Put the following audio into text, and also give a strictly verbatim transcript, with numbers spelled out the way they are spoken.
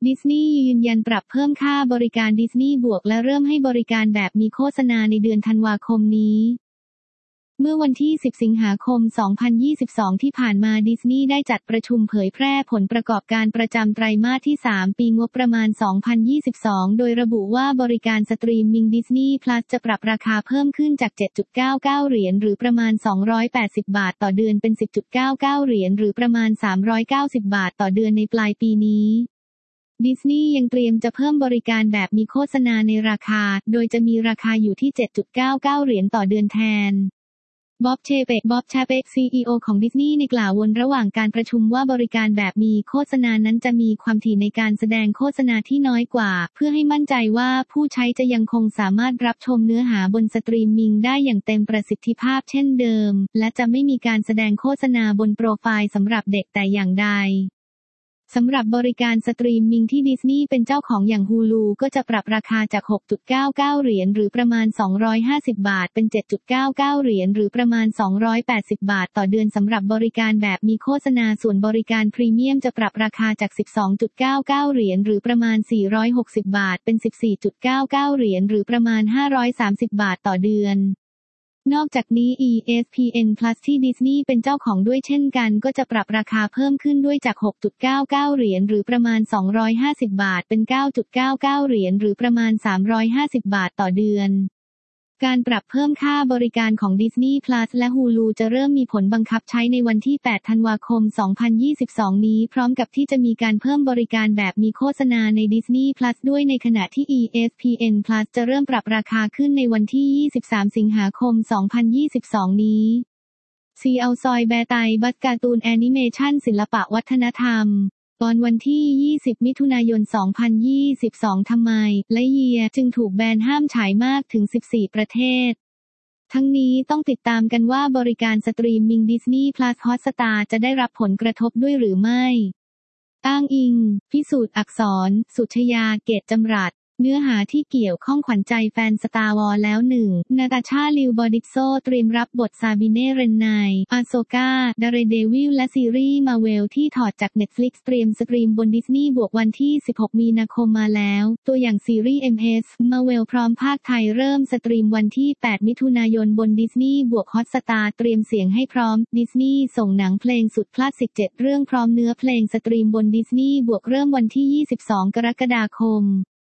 ดิสนีย์ยืนยันปรับเพิ่มค่าบริการดิสนีย์บวกและเริ่มให้บริการแบบมีโฆษณาในเดือนธันวาคมนี้เมื่อวันที่สิบสิงหาคมสองพันยี่สิบสองที่ผ่านมาดิสนีย์ได้จัดประชุมเผยแพร่ผลประกอบการประจำไตรมาสที่สามปีงบประมาณสองพันยี่สิบสองโดยระบุว่าบริการสตรีมมิ่ง Disney Plus จะปรับราคาเพิ่มขึ้นจาก เจ็ดจุดเก้าเก้า เหรียญหรือประมาณสองร้อยแปดสิบบาทต่อเดือนเป็น สิบจุดเก้าเก้า เหรียญหรือประมาณสามร้อยเก้าสิบบาทต่อเดือนในปลายปีนี้ดิสนีย์ยังเตรียมจะเพิ่มบริการแบบมีโฆษณาในราคาโดยจะมีราคาอยู่ที่ เจ็ดจุดเก้าเก้า เหรียญต่อเดือนแทนบ๊อบเชเปกบ๊อบชาเปก ซี อี โอ ของดิสนีย์ในกล่าววนระหว่างการประชุมว่าบริการแบบมีโฆษณานั้นจะมีความถี่ในการแสดงโฆษณาที่น้อยกว่าเพื่อให้มั่นใจว่าผู้ใช้จะยังคงสามารถรับชมเนื้อหาบนสตรีมมิ่งได้อย่างเต็มประสิทธิภาพเช่นเดิมและจะไม่มีการแสดงโฆษณาบนโปรไฟล์สำหรับเด็กแต่อย่างใดสำหรับบริการสตรีมมิ่งที่ดิสนีย์เป็นเจ้าของอย่าง Hulu ก็จะปรับราคาจาก หกจุดเก้าเก้า เหรียญหรือประมาณสองร้อยห้าสิบบาทเป็น เจ็ดจุดเก้าเก้า เหรียญหรือประมาณสองร้อยแปดสิบบาทต่อเดือนสำหรับบริการแบบมีโฆษณาส่วนบริการพรีเมียมจะปรับราคาจาก สิบสองจุดเก้าเก้า เหรียญหรือประมาณสี่ร้อยหกสิบบาทเป็น สิบสี่จุดเก้าเก้า เหรียญหรือประมาณห้าร้อยสามสิบบาทต่อเดือนนอกจากนี้ อี เอส พี เอ็น Plus ที่ดิสนีย์เป็นเจ้าของด้วยเช่นกันก็จะปรับราคาเพิ่มขึ้นด้วยจาก หกจุดเก้าเก้า เหรียญหรือประมาณสองร้อยห้าสิบบาทเป็น เก้าจุดเก้าเก้า เหรียญหรือประมาณสามร้อยห้าสิบบาทต่อเดือนการปรับเพิ่มค่าบริการของ Disney Plus และ Hulu จะเริ่มมีผลบังคับใช้ในวันที่ แปด ธันวาคม สองพันยี่สิบสอง นี้พร้อมกับที่จะมีการเพิ่มบริการแบบมีโฆษณาใน Disney Plus ด้วยในขณะที่ อี เอส พี เอ็น Plus จะเริ่มปรับราคาขึ้นในวันที่ ยี่สิบสาม สิงหาคม สองพันยี่สิบสอง นี้ซีเอาซอยแบไตบัสการ์ตูนแอนิเมชันศิลปะวัฒนธรรมตอนวันที่ ยี่สิบ มิถุนายน สองพันยี่สิบสอง ทำไมและเยียจึงถูกแบนห้ามฉายมากถึง สิบสี่ ประเทศทั้งนี้ต้องติดตามกันว่าบริการสตรีมมิ่ง Disney Plus Hotstar จะได้รับผลกระทบด้วยหรือไม่อ้างอิงพิสูจน์อักษรสุชยาเกตจำรัดเนื้อหาที่เกี่ยวข้องขวัญใจแฟนสตาร์วอร์แล้วหนึ่งนาตาชาลิวบอดิกโซเตรียมรับบทซาบิเน่เรนไนอาโซกาดาเรเดวิลและซีรีส์มาเวลที่ถอดจาก Netflix เตรียมสตรีมบนดิสนีย์บวกวันที่สิบหกมีนาคมมาแล้วตัวอย่างซีรีส์ เอ็ม เอส มาเวลพร้อมภาคไทยเริ่มสตรีมวันที่แปดมิถุนายนบนดิสนีย์บวกฮอตสตาร์เตรียมเสียงให้พร้อมดิสนีย์ส่งหนังเพลงสุดคลาสสิกเจ็ดเรื่องพร้อมเนื้อเพลงสตรีมบนดิสนีย์บวกเริ่มวันที่ยี่สิบสองกรกฎาคม